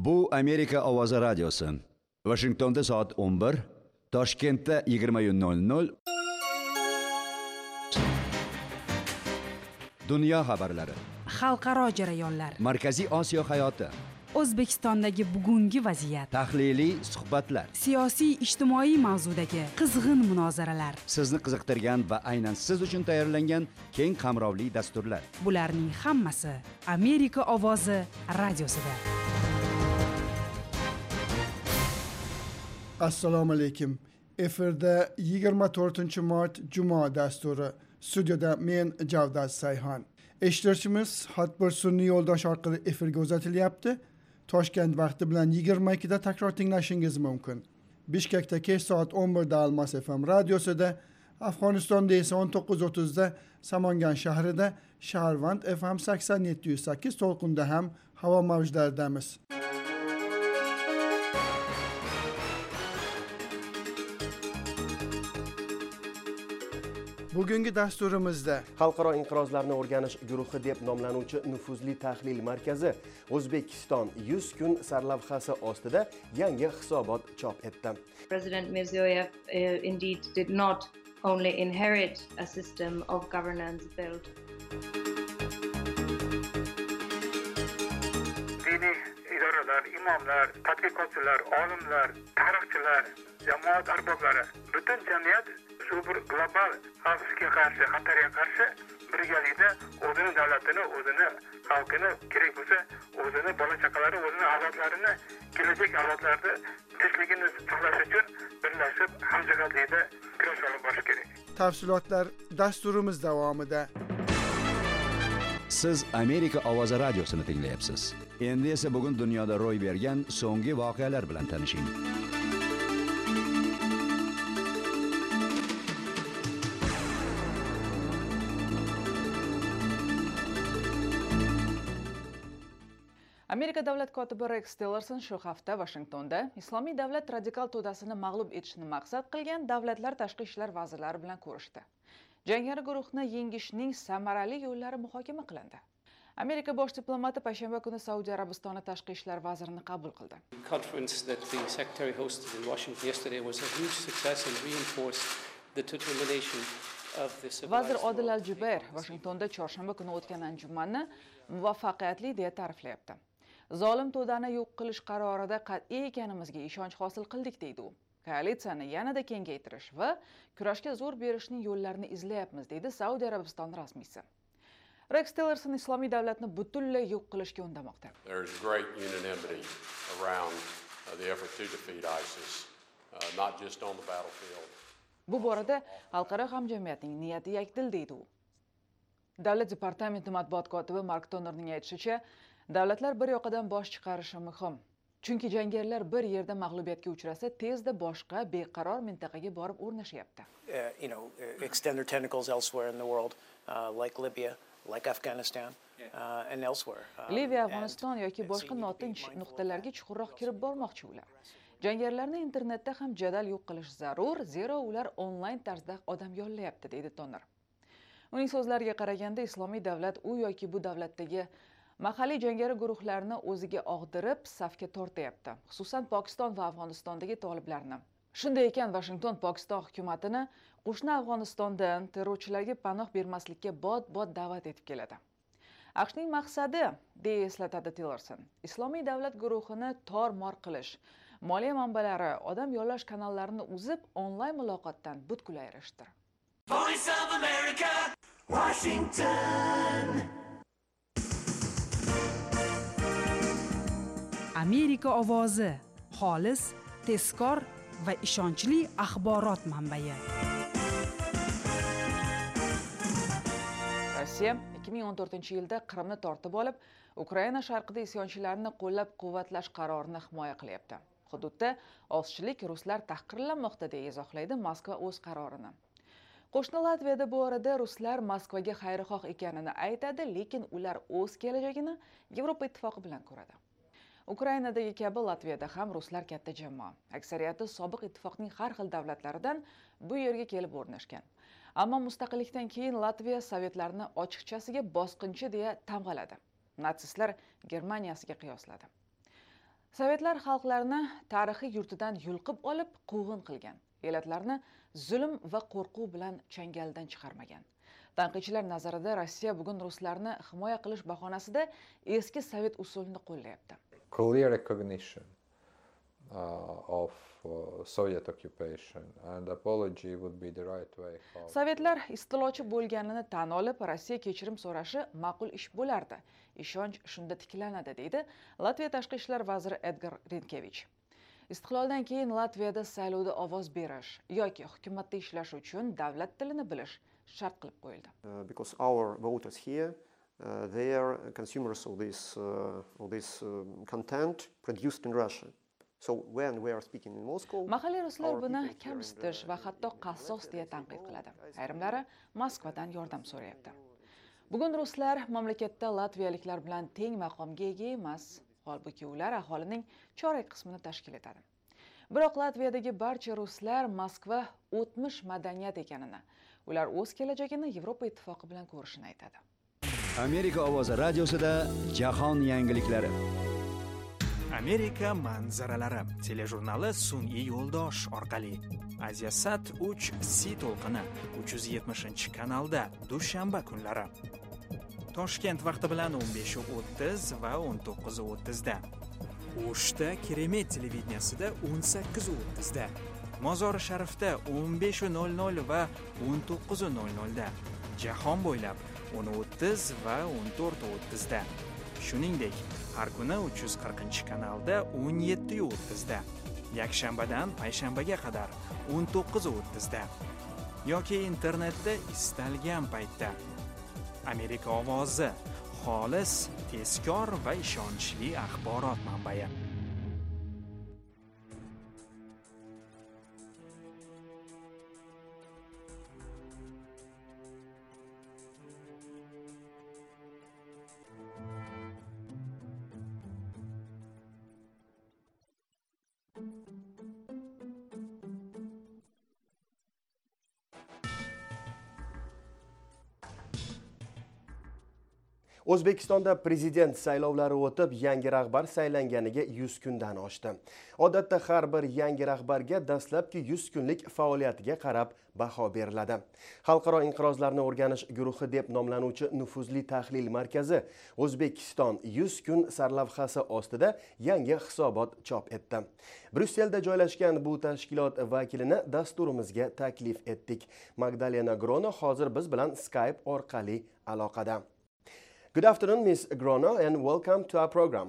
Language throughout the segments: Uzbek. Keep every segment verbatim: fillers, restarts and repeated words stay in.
Bu Amerika Ovozi radiosi. Washingtonda soat o'n bir, Toshkentda yigirma nol nol. Dunyo xabarlari. Xalqaro jarayonlar. Markaziy Osiyo hayoti. O'zbekistondagi bugungi vaziyat. Tahliliy suhbatlar. Siyosiy ijtimoiy mavzudagi qizg'in munozaralar. Sizni qiziqtirgan va aynan siz uchun tayyorlangan keng qamrovli dasturlar. Bularning hammasi Amerika Ovozi radiosida. Assalomu alaykum. Efirda yigirma to'rtinchi mart Juma dasturi. Studiyada men Javdad Sayhan. Eshituvchimiz Hatbir sun'iy yo'ldosh orqali efirga uzatilyapti. Toshkent vaqti bilan yigirma ikkida takror tinglashingiz mumkin. Bishkekda kech soat o'n birda Almas F M radiosida, Afg'onistonda esa o'n to'qqiz o'ttizda Samangan shahrida Shaharvand F M sakson yetti yuz sakkiz to'lqinda ham havo mavjlaridamiz. Bugungi dasturimizda Xalqaro inqirozlarni o'rganish guruhi deb nomlanuvchi nufuzli tahlil markazi O'zbekiston yuz kun sarlavhasi ostida yangi hisobot chop etdi. President Mirziyoyev uh, indeed did not only inherit a system of governance built. Diniy idoralar, imomlar, tadqiqotchilar, olimlar, tarixchilar, jamoat arboblari, butun jamiyat shu bir global xavfga qarshi, xatarga qarshi birgalikda o'zini davlatini, o'zini xalqini, kerak bo'lsa, o'zini bola chaqalari, o'zini avlodlarini, kelajak avlodlarda tinchligini saqlash uchun birlashib hamjihatlikda kurash olib borish kerak. Tafsilotlar dasturimiz davomida. Siz Amerika Ovozi radiosini tinglayapsiz. Endi esa bugun dunyoda ro'y bergan so'nggi voqealar bilan tanishing. Amerika davlat kotibi Rex Tillerson shu hafta Washingtonda Islomiy davlat radikal to'dasini mag'lub etishni maqsad qilgan davlatlar tashqi ishlar vazirlari bilan ko'rishdi. Jangari guruhni yengishning samarali yo'llari muhokama qilindi. Amerika bosh diplomati payshanba kuni Saudiya Arabistoni tashqi ishlar vazirini qabul qildi. Conference that the secretary hosted in Washington yesterday was a huge success and reinforced the determination of the Vazir Odil Al-Jubayr Washingtonda chorshanba kuni o'tgan anjumanni muvaffaqiyatli deya ta'riflayapti. Zolim to'dani yo'q qilish qarorida qat'iy ekanimizga ishonch hosil qildik deydi u. Koalitsiyani yanada kengaytirish va kurashga zo'r berishning yo'llarini izlayapmiz deydi Saudiya Arabistoni rasmiysi. Rex Tillerson Islomiy davlatni butunlay yo'q qilishga undamoqda. There is great unanimity around the effort to defeat ISIS, not just on the battlefield. Bu borada xalqaro hamjamiyatning niyati yakdil deydi u. Davlat departamenti matbuot kotibi Mark Tonerning aytishicha, davlatlar bir yoqadan bosh chiqarishi muhim. Chunki jangarilar bir yerda mag'lubiyatga uchrasa, tezda boshqa beqaror mintaqaga borib o'rnashyapti. Uh, you know, extend their tentacles elsewhere in the world, uh, like Libya, like Afghanistan, uh, and elsewhere. Uh, Liviya, Afg'oniston yoki boshqa notinch nuqtalarga chuqurroq kirib bormoqchi ular. Jangarilarni internetda ham jadal yo'q qilish zarur, zero ular onlayn tarzda odam yollayapti, deydi Toner. Uning so'zlariga qaraganda, Islomiy davlat u yoki bu davlatdagi mahalliy jangari guruhlarni o'ziga og'dirib, safga tortyapti, xususan Pokiston va Afg'onistondagi toliblarni. Shunday ekan, Washington Pokiston hukumatini qo'shni Afg'onistondan terrorchilarga panoh bermaslikka bod-bod da'vat etib keladi. AQShning maqsadi, deya eslatadi Tillerson, Islomiy davlat guruhini tor-mor qilish, moliya manbalari, odam yollash kanallarini uzib, onlayn muloqotdan butkul ayirishdir. Voice of America, Washington. Amerika ovozi, xolis, tezkor va ishonchli axborot manbai. Rossiya ikki ming o'n to'rtinchi yilda Qrimni tortib olib, Ukraina sharqida isyonchilarni qo'llab-quvvatlash qarorini himoya qilyapti. Hududda ozchilik ruslar tahqirlanmoqda deya izohlaydi Moskva o'z qarorini. Qo'shni Latviyada bu orada ruslar Moskvaga xayrixoh ekanini aytadi, lekin ular o'z kelajagini Yevropa ittifoqi bilan ko'radi. Ukrainadagi kabi Latviyada ham ruslar katta jamoa. Aksariyati sobiq ittifoqning har xil davlatlaridan bu yerga kelib o'rnashgan. Ammo mustaqillikdan keyin Latviya sovetlarni ochiqchasiga bosqinchi deya tamg'aladi. Natsistlar Germaniyasiga qiyosladi. Sovetlar xalqlarni tarixiy yurtidan yulqib olib quvg'in qilgan, elatlarni zulm va qo'rquv bilan changaldan chiqarmagan. Tanqidchilar nazarida Rossiya bugun ruslarni himoya qilish bahonasida eski sovet usulini qo'llayapti. Clear recognition uh, of uh, Soviet occupation and apology would be the right way. How... Sovetlar istilochi bo'lganini tan olib, Rossiya kechirim so'rashi ma'qul ish bo'lardi. Ishonch shunda tiklanadi, deydi Latviya tashqi ishlar vaziri Edgar Rinkevich. Istiqloldan keyin Latviyada saylovda ovoz berish yoki hukumatda ishlash uchun davlat tilini bilish shart qilib qo'yildi. Uh, because our voters here, uh, they are consumers of this uh, of this uh, content produced in Russia. So when we are speaking in Moscow, mahalliy ruslar buni kamsitish va hatto qassos deya tanqid qiladi. Ayrimlari Moskvadan yordam so'rayapti. Bugun ruslar mamlakatda latviyaliklar bilan teng maqomga ega emas, holbuki ular aholining chorak qismini tashkil etadi. Biroq Latviyadagi barcha ruslar Moskva o'tmish madaniyat ekanini, ular o'z kelajagini Yevropa ittifoqi bilan ko'rishini aytadi. Amerika ovozi radiosida jahon yangiliklari. Amerika manzaralari telejurnali sun'iy yo'ldosh orqali Asiasat uch C to'lqini uch yuz yetmishinchi kanalda dushanba kunlari. Toshkent vaqti bilan o'n besh o'ttiz va o'n to'qqiz o'ttiz da. O'shda Keremet televideniyasida o'n sakkiz o'ttiz da. Mozori Sharifda o'n besh nol nol va o'n to'qqiz nol nol da. Jahon bo'ylab o'n o'ttiz va o'n to'rt o'ttiz da. Shuningdek, har kuni uch yuz qirqinchi kanalda o'n yetti o'ttiz da. Yakshanbadan payshanbaga qadar o'n to'qqiz o'ttiz da. Yoki internetda istalgan paytda. Amerika ovozi, xolis, tezkor va ishonchli axborot manbai. O'zbekistonda prezident saylovlari o'tib, yangi rahbar saylanganiga yuz kundan oshdi. Odatda har bir yangi rahbarga dastlabki yuz kunlik faoliyatiga qarab baho beriladi. Xalqaro inqirozlarni o'rganish guruhi deb nomlanuvchi nufuzli tahlil markazi O'zbekiston yuz kun sarlavhasi ostida yangi hisobot chop etdi. Bryusselda joylashgan bu tashkilot vakilini dasturimizga taklif etdik. Magdalena Grono hozir biz bilan Skype orqali aloqada. Good afternoon, Miss Grono, and welcome to our program.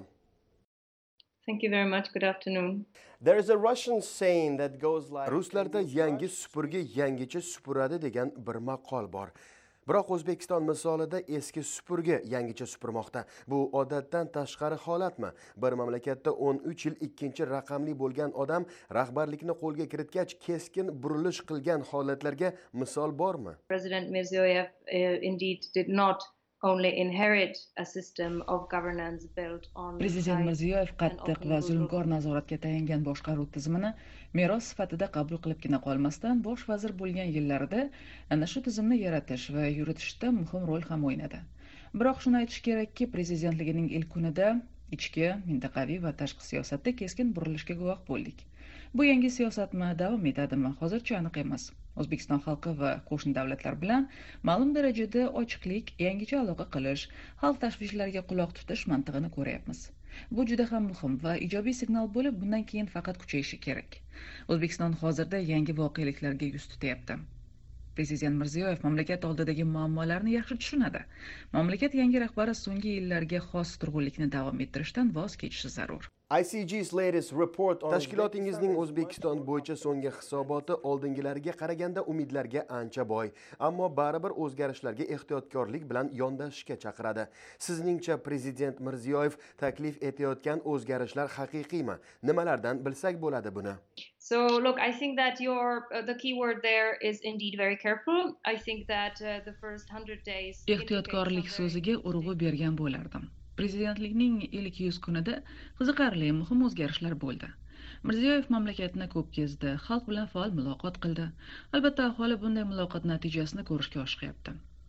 Thank you very much. Good afternoon. There is a Russian saying that goes like... Ruslarda yangi supurgi yangicha supuradi degan bir maqol bor. Biroq O'zbekiston misolida eski supurgi yangicha supurmoqda. Bu odatdan tashqari holatmi? Bir mamlakatda o'n uch yil ikkinchi raqamli bo'lgan odam rahbarlikni qo'lga kiritgach keskin burilish qilgan holatlarga misol bormi? President Mirziyoyev uh, indeed did not only inherit a system of governance built on Prezident Mirziyoyev qattiq va zulmkor nazoratga tayangan boshqaruv tizimini meros sifatida qabul qilibgina qolmasdan, bosh vazir bo'lgan yillarida ana shu tizimni yaratish va yuritishda muhim rol ham o'ynadi. Biroq shuni aytish kerakki, prezidentligining ilk kunida ichki, mintaqaviy va tashqi siyosatda keskin burilishga guvoh bo'ldik. Bu yangi siyosatmi, davom etadimi, hozircha aniq emas. O'zbekiston xalqi va qo'shni davlatlar bilan ma'lum darajada ochiqlik, yangicha aloqa qilish, xalq tashvishlariga quloq tutish mantig'ini ko'ryapmiz. Bu juda ham muhim va ijobiy signal bo'lib, bundan keyin faqat kuchayishi kerak. O'zbekiston hozirda yangi voqeliklarga yuz tutyapti. Prezident Mirziyoyev mamlakat oldidagi muammolarni yaxshi tushunadi. Mamlakat yangi rahbari so'nggi yillarga xos turg'unlikni davom ettirishdan voz kechishi zarur. I C G's latest report on Tashkilotingizning O'zbekiston bo'yicha so'nggi hisoboti oldingilariga qaraganda umidlarga ancha boy, ammo baribir o'zgarishlarga ehtiyotkorlik bilan yondashishga chaqiradi. Sizningcha Prezident Mirziyoyev taklif etayotgan o'zgarishlar haqiqiymi? Nimalardan bilsak bo'ladi buni? So look, I think that your uh, the key word there is indeed very careful. I think that uh, the first one hundred days ehtiyotkorlik so'ziga urg'u bergan bo'lardim. Prezidentlikning ilk yuz kunida qiziqarli muhim o'zgarishlar bo'ldi. Mirziyoyev mamlakatni ko'p kezdi, xalq bilan faol muloqot qildi. Albatta, aholi bunday muloqot natijasini ko'rishga oshiqyapti.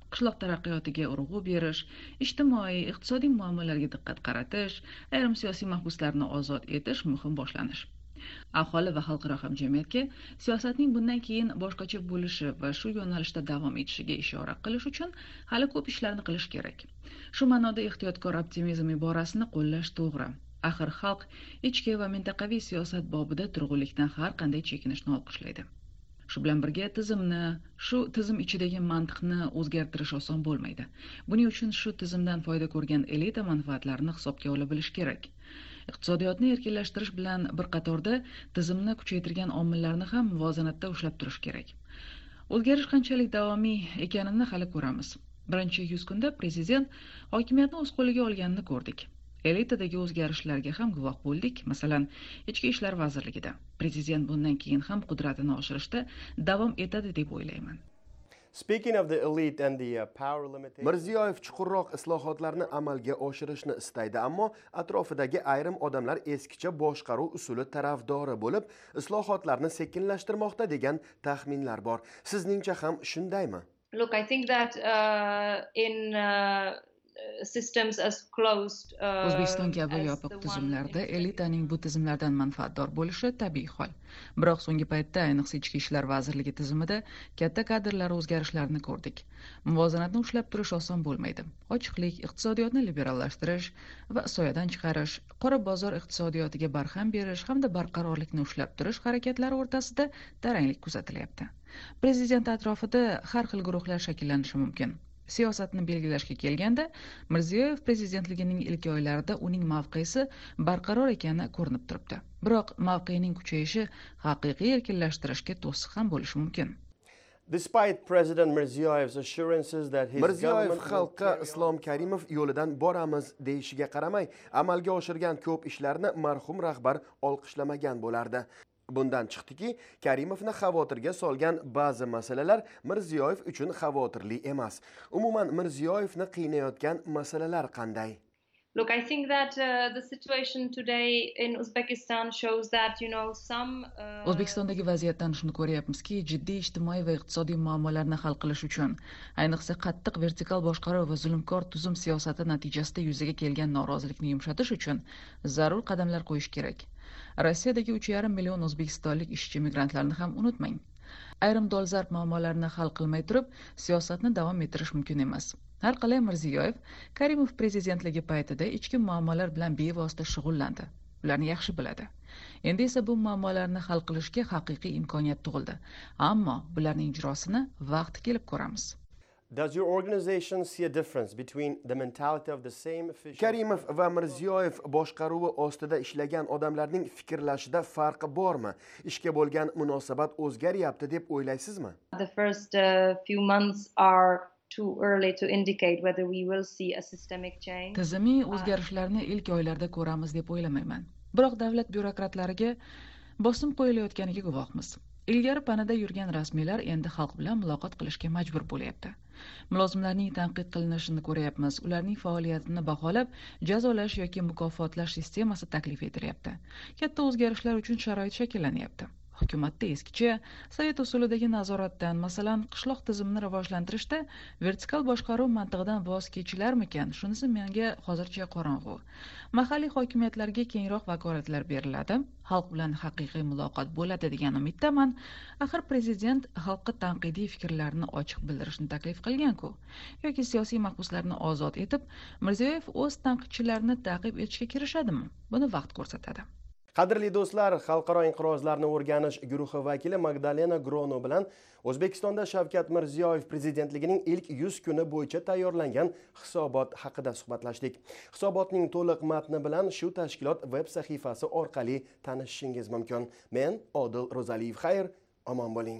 qishloq taraqqiyotiga urg'u berish, ijtimoiy, iqtisodiy muammolarga diqqat qaratish, ayrim siyosiy mahbuslarni ozod etish muhim boshlanish. Aholi va xalqaro hamjamiyatga siyosatning bundan keyin boshqacha bo'lishi va shu yo'nalishda davom etishiga ishora qilish uchun hali ko'p ishlarni qilish kerak. Shu ma'noda ehtiyotkor optimizm iborasini qo'llash to'g'ri. Axir xalq ichki va mintaqaviy siyosat bobida turg'unlikdan har qanday chekinishni olqishlaydi. Shu bilan birga tizimni, shu tizim ichidagi mantiqni o'zgartirish oson bo'lmaydi. Buning uchun shu tizimdan foyda ko'rgan elita manfaatlarini hisobga ola bilish kerak. Iqtisodiyotni erkinlashtirish bilan bir qatorda tizimni kuchaytirgan omillarni ham muvozanatda ushlab turish kerak. O'zgarish qanchalik davomiy ekanini hali ko'ramiz. Birinchi yuz kunda prezident hokimiyatni o'z qo'liga olganini ko'rdik. Elitadagi o'zgarishlarga ham guvoh bo'ldik. Masalan, Ichki ishlar vazirligida prezident bundan keyin ham qudratini oshirishda davom etadi deb o'ylayman. Speaking of the elite and the uh, power limitation, Mirziyoyev chuqurroq islohotlarni amalga oshirishni istaydi, ammo atrofidagi ayrim odamlar eskicha boshqaruv usuli tarafdori bo'lib, islohotlarni sekinlashtirmoqda degan taxminlar bor. Sizningcha ham shundaymi? Look, I think that uh, in uh, systems as closed uh, O'zbekiston kabi yopiq tizimlarda elitaning bu tizimlardan manfaatdor bo'lishi tabiiy hol. Biroq so'nggi paytda, ayniqsa Ichki ishlar vazirligi tizimida katta kadrlar o'zgarishlarini ko'rdik. Muvozanatni ushlab turish oson bo'lmaydi. Ochiqlik, iqtisodiyotni liberallashtirish va soyadan chiqarish, qora bozor iqtisodiyotiga barham berish hamda barqarorlikni ushlab turish harakatlari o'rtasida taranglik kuzatilyapti. Prezident atrofida har xil guruhlar shakllanishi mumkin. Siyosatni belgilashga kelganda, Mirziyoyev prezidentligining ilk oylarida uning mavqesi barqaror ekani ko'rinib turibdi. Biroq mavqening kuchayishi haqiqiy erkinlashtirishga to'siq ham bo'lishi mumkin. Despite President Mirziyoyev's assurances that his Mirziyoyev xalqqa Islom Karimov yo'lidan boramiz deyishiga qaramay, amalga oshirgan ko'p ishlarni marhum rahbar olqishlamagan bo'lardi. Bundan chiqdiki, Karimovni xavotirga solgan ba'zi masalalar Mirziyoyev uchun xavotirli emas. Umuman Mirziyoyevni qiynayotgan masalalar qanday? Look, I think that uh, the situation today in Uzbekistan shows that, you know, some uh, O'zbekistondagi vaziyatdan shuni ko'ryapmizki, jiddiy ijtimoiy va iqtisodiy muammolarni hal qilish uchun, ayniqsa qattiq vertikal boshqaruv va zulmkor tuzum siyosati natijasida yuzaga kelgan norozilikni yumshatish uchun zarur qadamlar qo'yish kerak. Rossiyadagi uch yarim million o'zbekistonlik ishchi migrantlarni ham unutmang. Ayrim dolzarb muammolarni hal qilmay turib, siyosatni davom ettirish mumkin emas. Har qalay Mirziyoyev Karimov prezidentligi paytida ichki muammolar bilan bevosita shug'ullandi. Ularni yaxshi biladi. Endi esa bu muammolarni hal qilishga haqiqiy imkoniyat tug'ildi. Ammo bularning ijrosini vaqti kelib ko'ramiz. Does your organization see a difference between the mentality of the same official? Karimov va Mirziyoyev boshqaruvi ostida ishlagan odamlarning fikrlashida farq bormi? Ishga bo'lgan munosabat o'zgaryapti deb o'ylaysizmi? The first uh, few months are too early to indicate whether we will see a systemic change. Tizimiy o'zgarishlarni ilk oylarda ko'ramiz deb o'ylamayman. Biroq davlat byurokratlariga bosim qo'yilayotganiga guvohmiz. Ilgari panada yurgan rasmiylar endi xalq bilan muloqot qilishga majbur bo'lyapti. Mulozimlarning tanqid qilinishini ko'ryapmiz. Ularning faoliyatini baholab, jazolash yoki mukofotlash sistemasi taklif etilyapti. Katta o'zgarishlar uchun sharoit shakllanyapti. Hukumatda eskicha sovet usulidagi nazoratdan, masalan, qishloq tizimini rivojlantirishda vertikal boshqaruv mantig'idan voz kechilarmikan? Shunisi menga hozircha qorong'u. Mahalliy hokimiyatlarga kengroq vakolatlar beriladi. Xalq bilan haqiqiy muloqot bo'ladi degan umiddaman. Axir prezident xalqqa tanqidiy fikrlarini ochiq bildirishni taklif qilgan-ku. Yoki siyosiy mahbuslarni ozod etib, Mirziyoyev o'z tanqidchilarini ta'qib etishga kirishadimi? Buni vaqt ko'rsatadi. Qadrli do'stlar, Xalqaro inqirozlarni o'rganish guruhi vakili Magdalena Grono bilan O'zbekistonda Shavkat Mirziyoyev prezidentligining ilk yuz kuni bo'yicha tayyorlangan hisobot haqida suhbatlashdik. Hisobotning to'liq matni bilan shu tashkilot veb sahifasi orqali tanishishingiz mumkin. Men Odil Ro'zaliyev, xayr, omon bo'ling.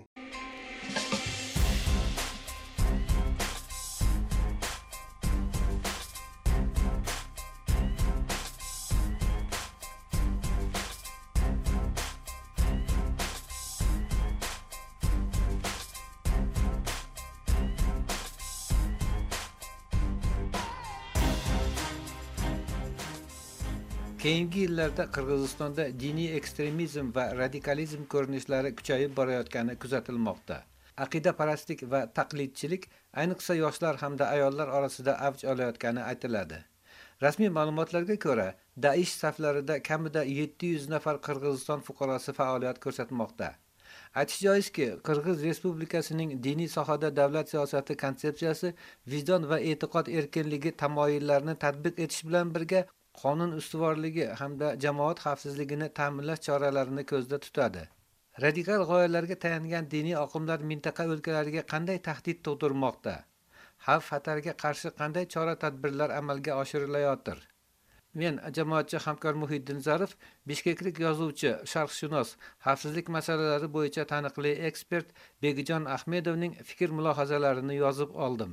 Keyingi yillarda Qirg'izistonda diniy ekstremizm va radikalizm ko'rinishlari kuchayib borayotgani kuzatilmoqda. aqidaparastlik va taqlidchilik ayniqsa yoshlar hamda ayollar orasida avj olayotgani aytiladi. Rasmiy ma'lumotlarga ko'ra, Daesh saflarida kamida yetti yuz nafar Qirg'iziston fuqarosi faoliyat ko'rsatmoqda. Aytish joizki, Qirg'iz Respublikasining diniy sohada davlat siyosati konsepsiyasi vijdon va e'tiqod erkinligi tamoyillarini tatbiq etish bilan birga qonun ustuvorligi hamda jamoat xavfsizligini ta'minlash choralarini ko'zda tutadi. Radikal g'oyalarga tayangan diniy oqimlar mintaqa o'lkalariga qanday tahdid tug'dirmoqda? Xavf-xatarga qarshi qanday chora-tadbirlar amalga oshirilayotir? Men jamoatchi hamkor Muhiddin Zarif, bishkeklik yozuvchi, sharqshunos, xavfsizlik masalalari bo'yicha taniqli ekspert Begijon Ahmedovning fikr mulohazalarini yozib oldim.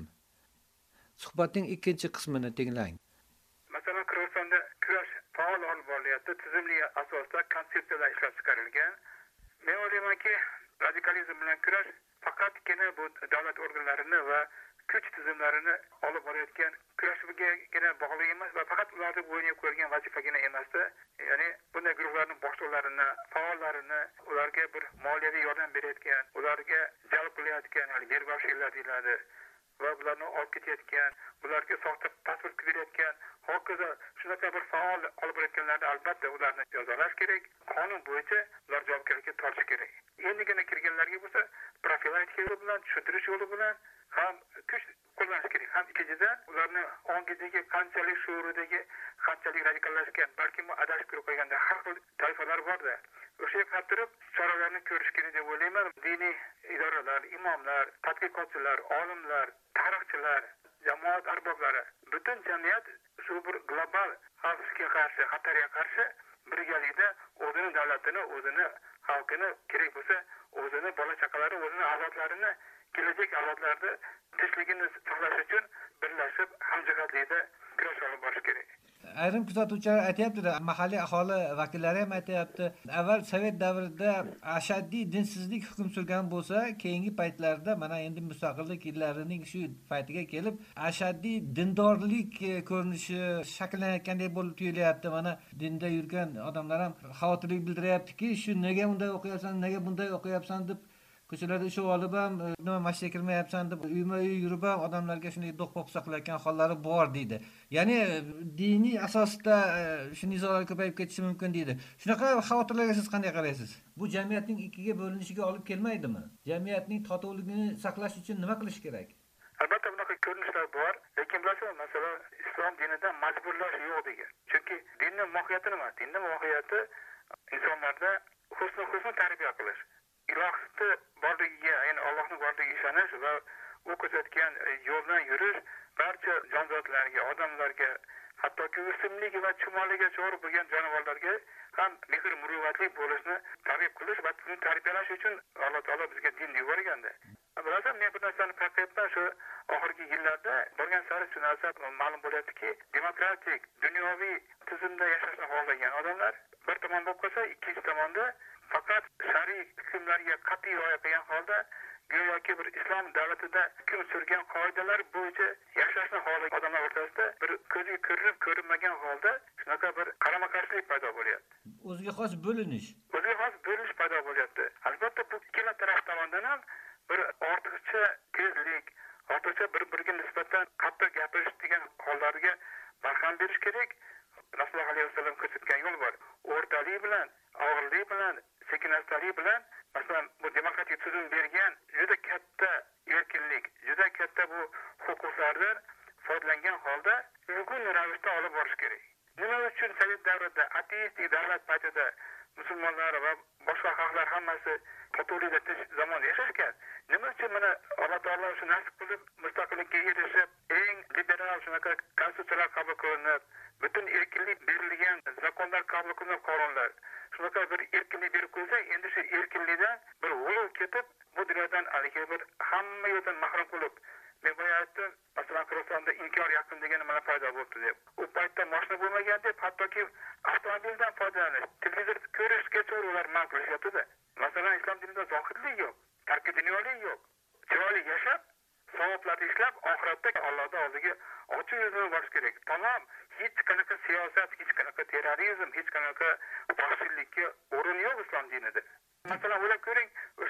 Suhbatning ikkinchi qismini tinglang. Masalan, Qirg'izistonda kurash faol olib borilyapti, tizimli asosda konsepsiyalar ishlab chiqarilgan. Men o'ylaymanki, radikalizm bilan kurash faqatgina bu davlat organlarini va kuch tizimlarini olib borayotgan kurashgagina bog'liq emas va faqat ularni bo'yniga qo'yilgan vazifagina emasda, ya'ni bunday guruhlarning boshliqlarini, faollarini, ularga bir moliyaviy yordam berayotgan, ularga jalb qilayotgan, ya'ni yerboshilar deyiladi va bularni olib ketayotgan, ularga soxta pasport berayotgan, hokazo shunaqa bir faol olib borayotganlarni albatta ularni jazolash kerak, qonun bo'yicha ular javobgarlikka tortish kerak. Endigina kirganlarga bo'lsa profilaktika yo'li bilan, tushuntirish yo'li bilan ham kuch qo'llanish kerak. Ham ikkinchidan ularni ongidagi qanchalik shuuridagi, qanchalik radikallashgan, balki adashib kirib qo'yganda har xil toifalar borda. O'sha yerga qarab turib choralarni ko'rish kerak deb o'ylayman. Diniy idoralar, imomlar, tadqiqotchilar, olimlar, tarixchilar, jamoat arboblari, butun jamiyat shu bir global xavfga qarshi, xatarga qarshi birgalikda o'zini davlatini, o'zini xalqini, kerak bo'lsa o'zini bola chaqalari, o'zini avlodlarini kelajak avlodlarda tinchligini saqlash uchun birlashib hamjihatlikda kurash olib borish kerak. Ayrim kuzatuvchilar aytayapti-da, mahalliy aholi vakillari ham aytayapti. Avval Sovet davrida ashaddiy dinsizlik hukm surgan bo'lsa, keyingi paytlarda mana endi mustaqillik yillarining shu paytiga kelib, ashaddiy dindorlik ko'rinishi shakllanayotgandek bo'lib tuyulyapti. Mana dinda yurgan odamlar ham xavotirlik bildiryaptiki, shu nega unday o'qiyapsan, nega bunday o'qiyapsan deb ko'chalarda ishib olib ham nima masjidga kirmayapsan deb uyma-uy yurib ham odamlarga shunday do'q-po'qisa qilayotgan hollari bor deydi. Ya'ni diniy asosda shu nizolar ko'payib ketishi mumkin deydi. Shunaqa xavotirlarga siz qanday qaraysiz? Bu jamiyatning ikkiga bo'linishiga olib kelmaydimi? Jamiyatning totuvligini saqlash uchun nima qilish kerak? Albatta bunaqa ko'rinishlar bor, lekin bilasizmi, masalan, islom dinida majburlash yo'q degan. Chunki dinning mohiyati nima? Dinning mohiyati insonlarda husn husn tarbiya qilish. Ilohni borligiga, ya'ni Allohning borligiga ishonish va u ko'rsatgan yo'ldan yurish barcha jonzotlarga, odamlarga, hattoki o'simlik va chumoliga chor bo'lgan jonivorlarga ham mehr muruvvatli bo'lishni targ'ib qilish va buni tarbiyalash uchun Alloh taolo bizga din yuborganda. Bilasan, men bu narsani payqayapman, shu oxirgi yillarda borgan sari shu narsa ma'lum bo'lyaptiki, demokratik, dunyoviy tizimda yashashni xohlagan odamlar bir tomon bo'lib qolsa, ikkinchi tomonda faqat shariy hukmlarga qat'iy rioya qilgan holda go'yoki bir islom davlatida hukm surgan qoidalar bo'yicha yashashni xohlagan odamlar o'rtasida bir ko'zga ko'rinib ko'rinmagan holda shunaqa bir qarama-qarshilik paydo bo'lyapti. O'ziga xos bo'linish. O'ziga xos bo'linish paydo bo'lyapti. Albatta bu ikkala taraf tomonidan ham bir ortiqcha tezlik, ortiqcha bir-biriga nisbatan qattiq gapirish degan hollarga barham berish kerak. Rasululloh alayhi vasallam ko'rsatgan yo'l bor. O'rtalik bilan, og'irlik bilan, sekinastalik bilan, masalan, bu demokratik tuzum bergan juda katta erkinlik, juda katta bu huquqlardan foydalangan holda uygun ravishda olib borish kerak. Nima uchun Sovet davrida ateistik davlat paytida musulmonlar va boshqa xalqlar hammasi katolikda tinch zamonda yashashgan? Nima uchun mana Alloh taolo shu nasib qilib mustaqillikka erishib, eng liberal shunaqa konstitutsiyalar qabul qilinib, butun erkinlik berilgan zakonlar qabul qilinib, qonunlar shunaqa bir erkinlik berib qo'ysa, endi shu erkinlikdan bir g'ulov ketib, bu dunyodan haligi bir hamma yo'ldan mahrum qilib, men boya aytdim, masalan, Qirg'izistonda inkor yaqin degan nima paydo bo'ldi deb. U paytda mashina bo'lmagan deb, hattoki avtomobildan foydalanish, televizor ko'rishga ular man qilishyapti-da. Masalan, islom dinida zohidlik yo'q, tarki dunyolik yo'q. Chiroyli yashab, savoblarni ishlab, oxiratda Allohning oldiga ochiq yuz bilan borish kerak. Tamom, hech qanaqa siyosat, hech qanaqa terrorizm, hech qanaqa vahshiylikka o'rin yo'q islom dinida. Masalan, o'ylab ko'ring, o'sha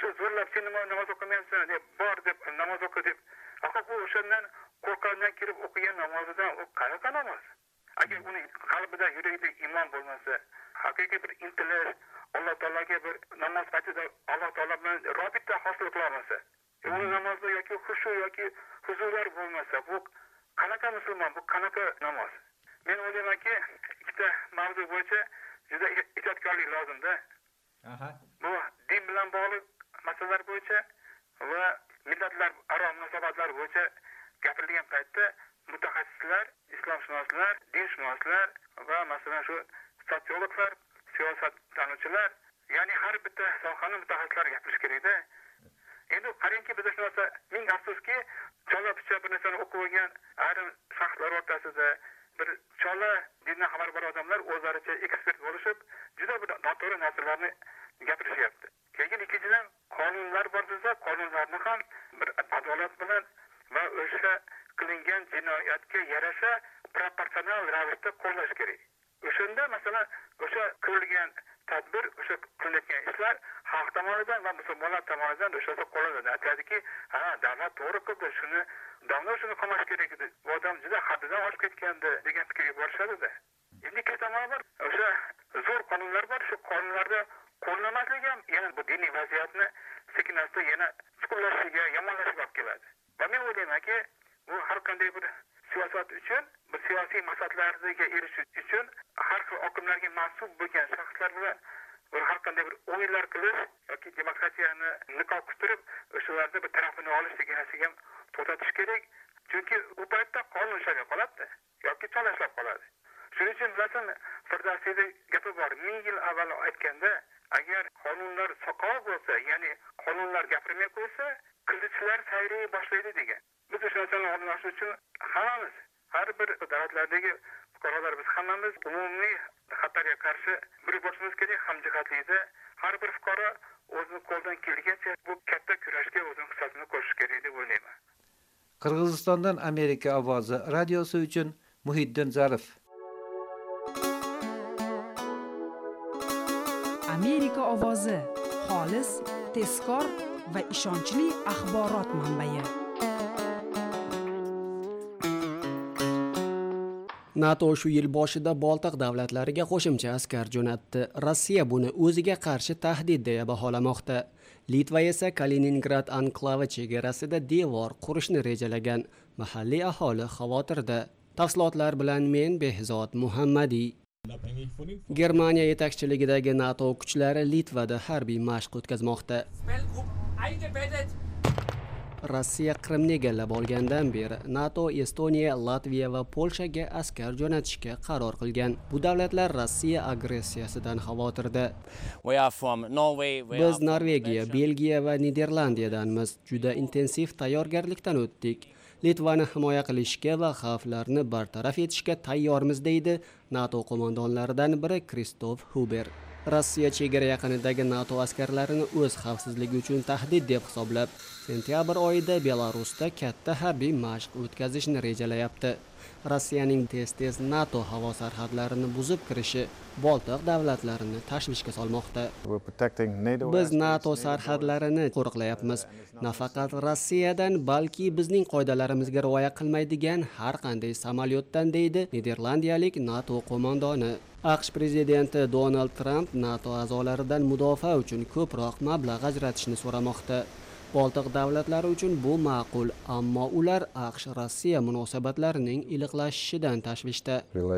o'sha zo'rlab sen nima namoz o'qimayapsan deb bor deb namoz o'qi deb axir bu o'shandan qo'rqqandan kirib o'qigan namozidan u qanaqa namoz? Agar uni qalbida yuragida iymon bo'lmasa, haqiqiy bir intilish, Alloh taolaga bir namoz paytida Alloh taolo bilan robita hosil qilolmasa, uni namozda yoki xushu yoki huzurlar bo'lmasa, bu qanaqa musulmon, bu qanaqa namoz? Men o'ylaymanki, ikkita mavzu bo'yicha juda ehtiyotkorlik lozimda. Aha. Bu din bilan bog'liq masalalar bo'yicha va millatlar aro munosabatlar bo'yicha gapirilgan paytda mutaxassislar, islomshunoslar, dinshunoslar va masalan shu sotsiologlar, siyosatlanuvchilar, ya'ni har bitta sohani mutaxassislari gapirish kerak-da. Endi qarangki, bizda shu narsa ming afsuski, chola picha bir narsani o'qib olgan ayrim shaxslar o'rtasida bir chola dindan xabar bor odamlar o'zlaricha ekspert bo'lishib, juda bir noto'g'ri narsalarni gapirishyapti. Keyin ikkinchidan qonunlar bor bizda, qonunlarni ham bir adolat bilan va o'sha qilingan jinoyatga yarasha proporsional ravishda qo'llash kerak. O'shanda masalan o'sha qilingan tadbir, o'sha qilingan ishlar xalq tomonidan va musulmonlar tomonidan o'shasi qo'llanadi. Aytadiki, ha, davlat to'g'ri qildi, shuni davlat shuni qilmash kerak edi. Bu odam juda haddidan oshib ketgandi degan fikrga borishadi-da. Endi ikki tomoni bor. O'sha zo'r qonunlar bor, shu qonunlarda qo'llanmasligi ham yana bu diniy vaziyatni sekin-asta yana chuqurlashishiga, yomonlashiga olib keladi. Va men o'ylaymanki, bu har qanday bir siyosat uchun, bir siyosiy maqsadlarga erishish uchun har xil oqimlarga mansub bo'lgan shaxslar bilan bir har qanday bir o'yinlar qilish yoki demokratiyani niqob qistirib, o'shalarda bir tarafini olish degan narsaga ham to'xtatish kerak. Chunki u paytda qonun ishlab qoladi yoki chalashib qoladi. Shuning uchun bilasan, Firdavsiyda gapi bor. ming yil avval aytganda, agar qonunlar soqov bo'lsa, ya'ni qonunlar gapirmay qo'ysa, qilichlar sayray boshlaydi degan. Biz o'sha narsani o'rnash uchun hammamiz, har bir davlatlardagi fuqarolar biz hammamiz umumiy xatarga qarshi bir bo'lishimiz kerak, hamjihatlikda har bir fuqaro o'zini qo'ldan kelgancha bu katta kurashga o'zini hissasini qo'shishi kerak deb o'ylayman. Qirg'izistondan Amerika ovozi radiosi uchun Muhiddin Zarif. Amerika ovozi xolis, tezkor va ishonchli axborot manbai. NATO shu yil boshida Boltiq davlatlariga qo'shimcha askar jo'natdi. Rossiya buni o'ziga qarshi tahdid deya baholamoqda. Litva esa Kaliningrad anklavi chegarasida devor qurishni rejalagan. Mahalliy aholi xavotirda. Tafsilotlar bilan men Behzod Muhammadiy. Germaniya yetakchiligidagi NATO kuchlari Litvada harbiy mashq o'tkazmoqda. Rossiya Qrimni egallab olgandan beri NATO Estoniya, Latviya va Polshaga askar jo'natishga qaror qilgan. Bu davlatlar Rossiya agressiyasidan xavotirda. Biz Norvegiya, Belgiya va Niderlandiyadanmiz. Juda intensiv tayyorgarlikdan o'tdik. Litvani himoya qilishga va xavflarni bartaraf etishga tayyormiz, deydi NATO qo'mondonlaridan biri Kristof Huber. Rossiya chegara yaqinidagi NATO askarlarini o'z xavfsizligi uchun tahdid deb hisoblab, sentyabr oyida Belarusda katta harbiy mashq o'tkazishni rejalayapti. Rossiyaning tez-tez NATO havo sarhadlarini buzib kirishi Boltiq davlatlarini tashvishga solmoqda. Biz NATO sarhadlarini qo'riqlayapmiz. Nafaqat Rossiyadan, balki bizning qoidalarimizga rioya qilmaydigan har qanday samolyotdan, deydi niderlandiyalik NATO qo'mondoni. AQSh prezidenti Donald Trump NATO a'zolaridan mudofaa uchun ko'proq mablag' ajratishni so'ramoqda. Boltiq davlatlari uchun bu ma'qul, ammo ular AQSh-Rossiya munosabatlarining iliqlashishidan tashvishda.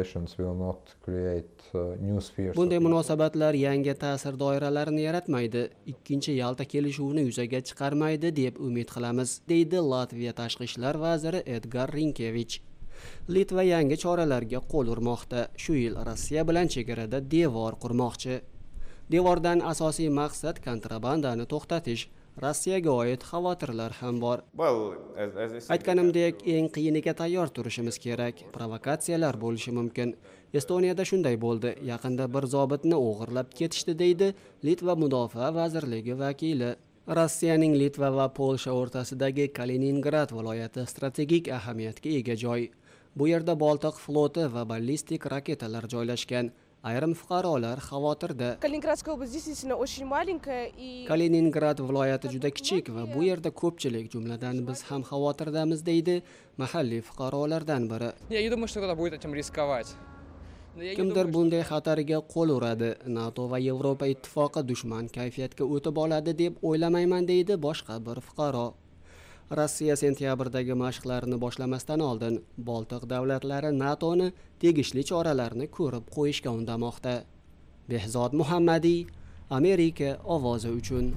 Bunday munosabatlar yangi ta'sir doiralarini yaratmaydi, ikkinchi Yalta kelishuvini yuzaga chiqarmaydi deb umid qilamiz, deydi Latviya tashqi ishlar vaziri Edgar Rinkevich. Litva yangi choralarga qo'l urmoqda. Shu yil Rossiya bilan chegarada devor qurmoqchi. Devordan asosiy maqsad kontrabandani to'xtatish. Rossiyaga oid xavotirlar ham bor. Aytganimdek, eng qiyiniga tayyor turishimiz kerak. Provokatsiyalar bo'lishi mumkin. Estoniyada shunday bo'ldi. Yaqinda bir zobitni o'g'irlab ketishdi, deydi Litva mudofaa vazirligi vakili. Rossiyaning Litva va Polsha o'rtasidagi Kaliningrad viloyati strategik ahamiyatga ega joy. Bu yerda Boltiq floti va ballistik raketalar joylashgan. ayrim fuqarolar xavotirda. Kaliningrad область действительно очень маленькая и Kaliningrad viloyati juda kichik va bu yerda ko'pchilik, jumladan biz ham xavotirdamiz, deydi mahalliy fuqarolardan biri. Я не думаю, что кто-то будет этим рисковать. Kimdir bunday xatarga qo'l uradi. NATO va Yevropa ittifoqi dushman kayfiyatga o'tib oladi deb o'ylamayman, deydi boshqa bir fuqaro. Rossiya sentyabrdagi mashqlarni boshlamasdan oldin Boltiq davlatlari NATOni tegishli choralarni ko'rib qo'yishga undamoqda. Behzod Muhammadiy, Amerika ovozi uchun.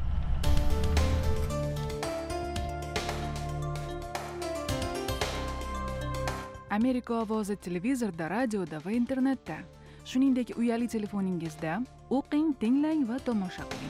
Amerika ovozi televizorda, radioda va internetda, shuningdek uyali telefoningizda o'qing, tinglang va tomosha qiling.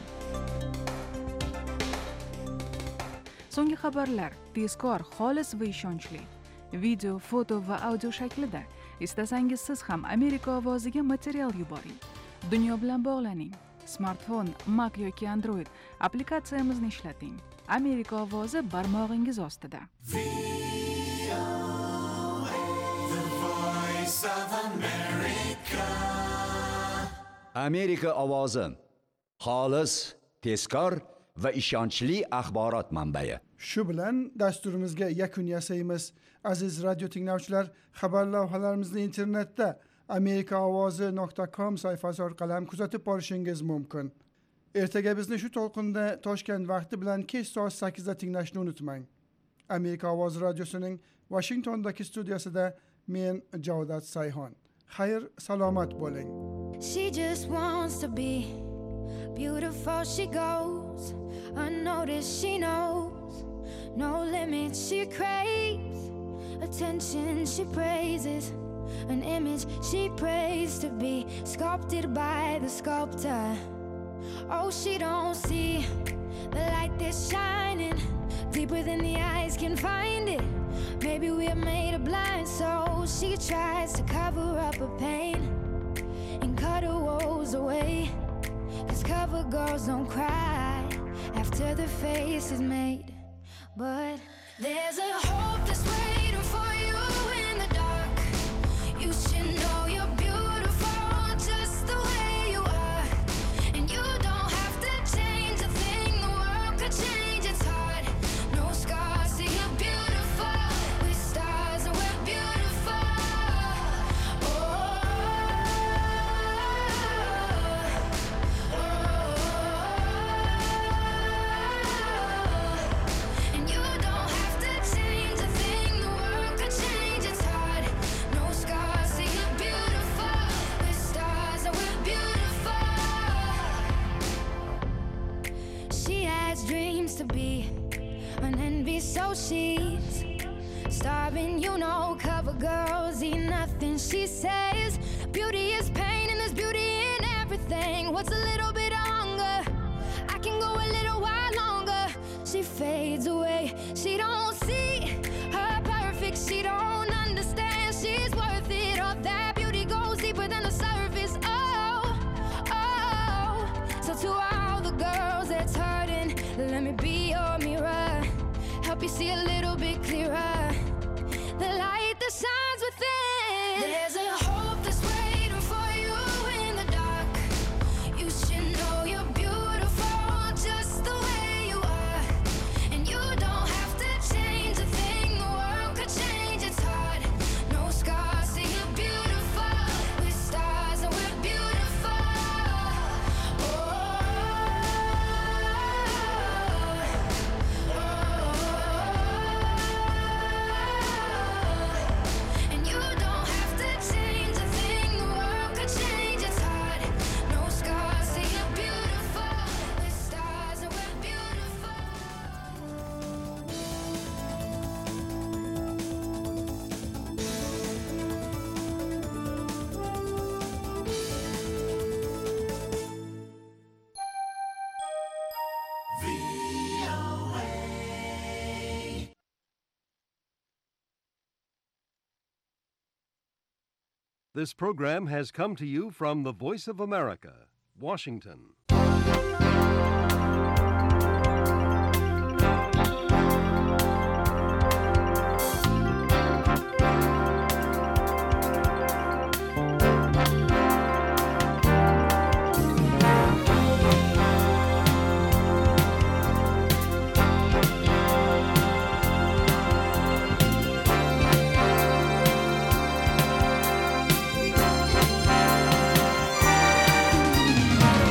So'nggi xabarlar tezkor, xolis va ishonchli. Video, foto va audio shaklida. Istasangiz siz ham Amerika ovoziga material yuboring. Dunyo bilan bog'laning. Smartfon, Mac yoki Android applikatsiyamizni ishlating. Amerika ovozi barmog'ingiz ostida. Amerika ovozi. Xolis, tezkor va ishonchli axborot manbai. Shu bilan dasturimizga yakun yasaymiz. Aziz radio tinglovchilar, xabar lavhalarimizni internetda amerika ovozi nuqta com sayfasi orqali kuzatib borishingiz mumkin. Ertaga bizni shu to'lqinda Toshkent vaqti bilan kech soat sakkizda tinglashni unutmang. Amerika ovozi radiosining Washingtondagi studiyasida men Javdat Sayhon. Xayr, salomat bo'ling. She just wants to be beautiful, she goes unnoticed, she knows no limits, she craves attention, she praises an image she prays to be sculpted by the sculptor. Oh, she don't see the light that's shining deeper than the eyes can find it. Maybe we're made of blind, so she tries to cover up her pain and cut her woes away. Cause cover girls don't cry after the face is made. But there's a hope that's waiting for you in the dark. You should know you're beautiful just the way you are. And you don't have to change a thing, the world could change, it's hard. No scars, see you're beautiful. We're stars and we're beautiful. Oh, oh, oh. And you don't have to change a thing, the world could change, it's hard. No scars, see you're beautiful. We're stars and we're beautiful. She has dreams to be an envy, so she's starving, you know. Cover girls eat nothing, she says. Beauty is pain and there's beauty in everything. What's a little bit of hunger? I can go a little while longer. She fades away, she don't see her perfect, she don't understand she's worth it. All that beauty goes deeper than the surface. Oh, oh. So to all the girls that's hurting, let me be your mirror, help you see a little bit clearer, the light that shines within. There's a hope that's waiting for you in the dark. You should know you're beautiful just the way you are. And you don't have to change a thing, the world could change, it's hard. No scars, see you're beautiful. We're stars and we're beautiful. Oh, oh, oh. And you don't have to change a thing, the world could change, it's hard. No scars, see you're beautiful. We're stars and we're beautiful. This program has come to you from the Voice of America, Washington.